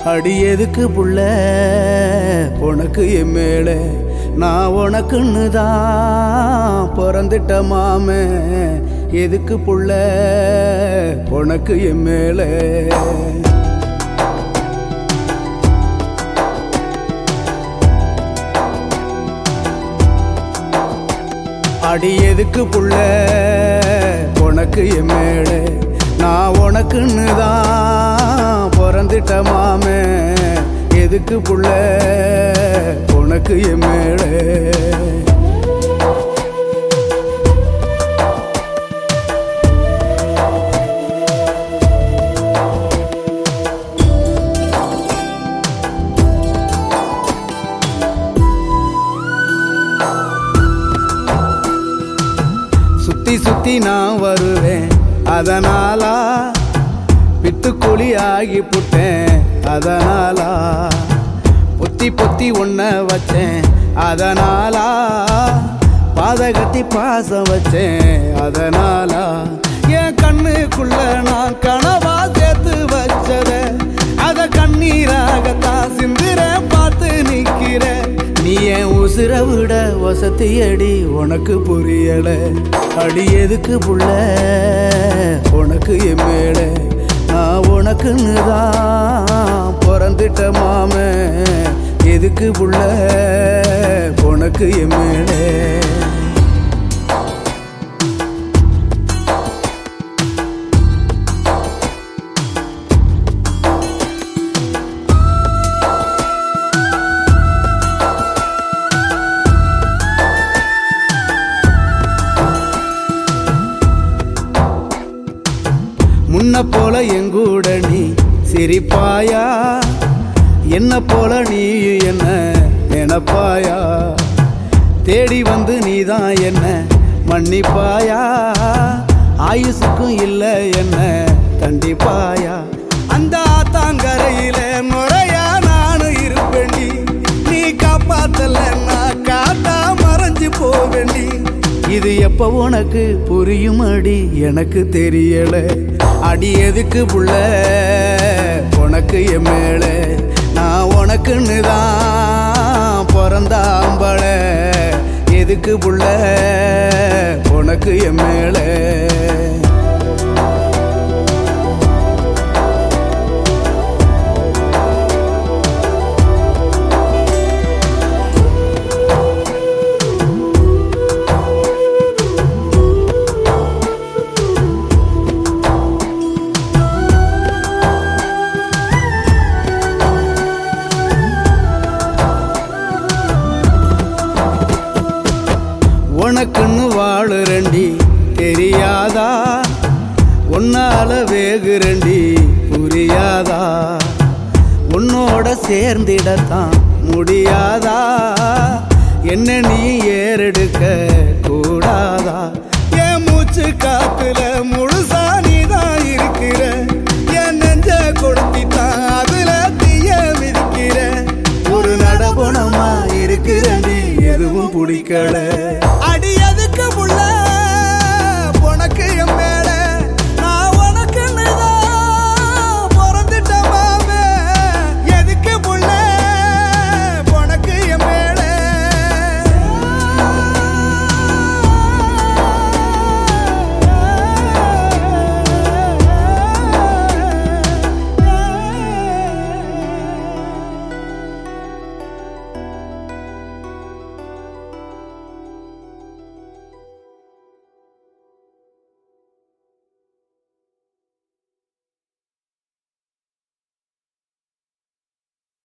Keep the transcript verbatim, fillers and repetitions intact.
அடி எதுக்கு புள்ள உனக்கு என் மேல நான் உனக்குன்னு தான் பிறந்துட்ட மாமே எதுக்கு புள்ள உனக்கு என் மேல அடி எதுக்கு புள்ள உனக்கு என் மேல நான் உனக்குன்னு தான் பிறந்துட்ட மாமே எதுக்கு புள்ள உனக்கு என் மேல சுத்தி சுத்தி நான் வருவேன் அதனாலா பித்துக்குழி ஆகி புட்டேன் அதனாலா பொத்தி பொத்தி உன்ன வச்சேன் அதனாலா பாத கட்டி பாசம் வச்சேன் அதனாலா என் கண்ணுக்குள்ள நான் கனவா சேர்த்து வச்சத அத கண்ணீராகத்தான் சிந்திர பார்த்து நிக்கிற நீ என் உசுர விட வசதி அடி உனக்கு புரியல அடி எதுக்கு புள்ள உனக்கு என் மேல நான் உனக்குன்னு தான் பிறந்துட்ட மாமே எதுக்கு புள்ள உனக்கு என் மேல முன்ன போல எங்கூட நீ சிரிப்பாயா என்ன போல நீ என்ன நினைப்பாயா தேடி வந்து நீதான் என்ன மன்னிப்பாயா ஆயுசுக்கும் இல்லை என்ன கண்டிப்பாயா அந்த ஆத்தாங்கரையில முறையா நானும் இருப்பேண்டி நீ காப்பாத்தல நான் காத்தா மறைஞ்சு போவேண்டி இது எப்ப உனக்கு புரியும் அடி எனக்கு தெரியல அடி எதுக்கு புள்ள உனக்கு என் மேல நான் உனக்குன்னு தான் பிறந்தாம்பள எதுக்கு புள்ள உனக்கு என் மேல உனக்குன்னு வாழுறண்டி தெரியாதா உன்னால வேகுறண்டி புரியாதா உன்னோட சேர்ந்திடத்தான் முடியாதா என்ன நீ ஏறெடுக்க கூடாதா என் மூச்சு காத்துல முழுசா நீதான் இருக்கிற என் நெஞ்ச கொடுத்தித்தான் அதுல தீய மிதிக்கிற ஒரு நடபணமா இருக்கிறண்டி எதுவும் பிடிக்கல